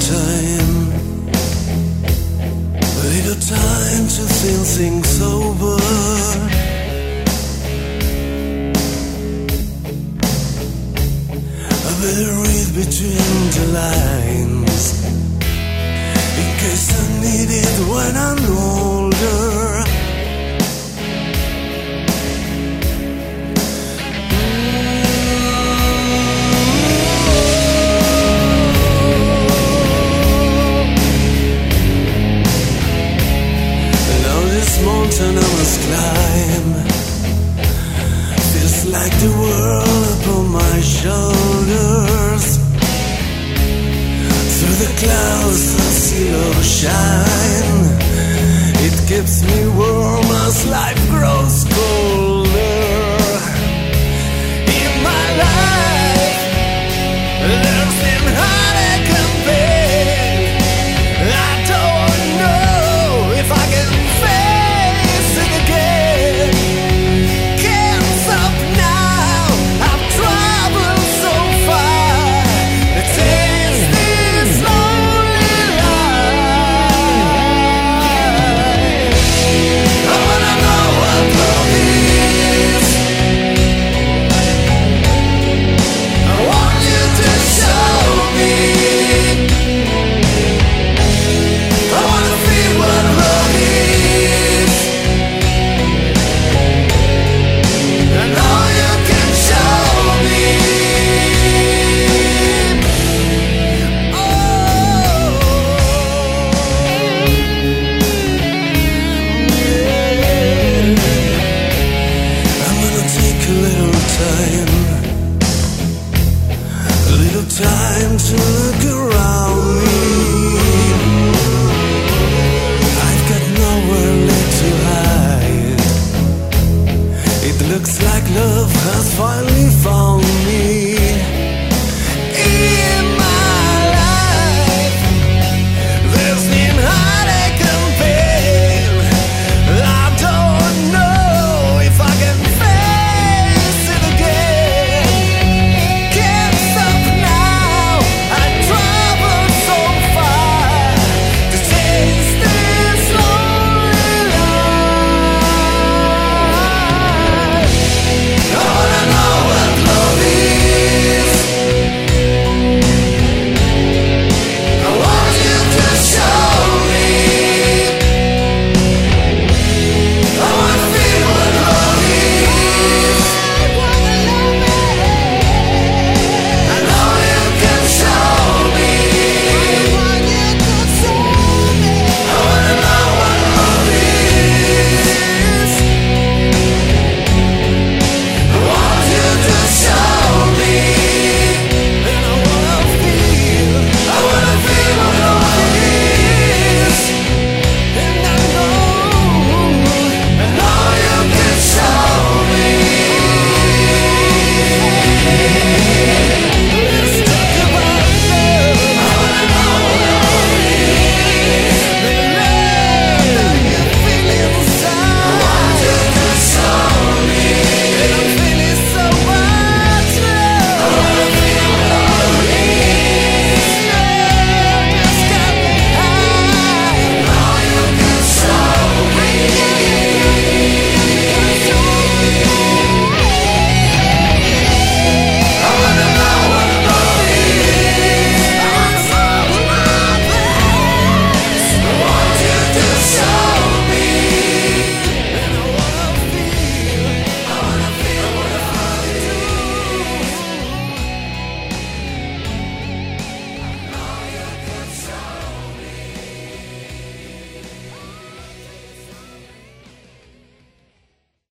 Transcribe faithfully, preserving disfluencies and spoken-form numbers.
time, a little time to think things sober. I better read between the lines, in case I need it when I'm older. Mountain I must climb, feels like the world upon my shoulders. Through the clouds I see love shine, it keeps me warm as life grows colder. In my life there's been heartache and pain. I don't know if I can time to look around me. I've got nowhere left to hide. It looks like love has finally found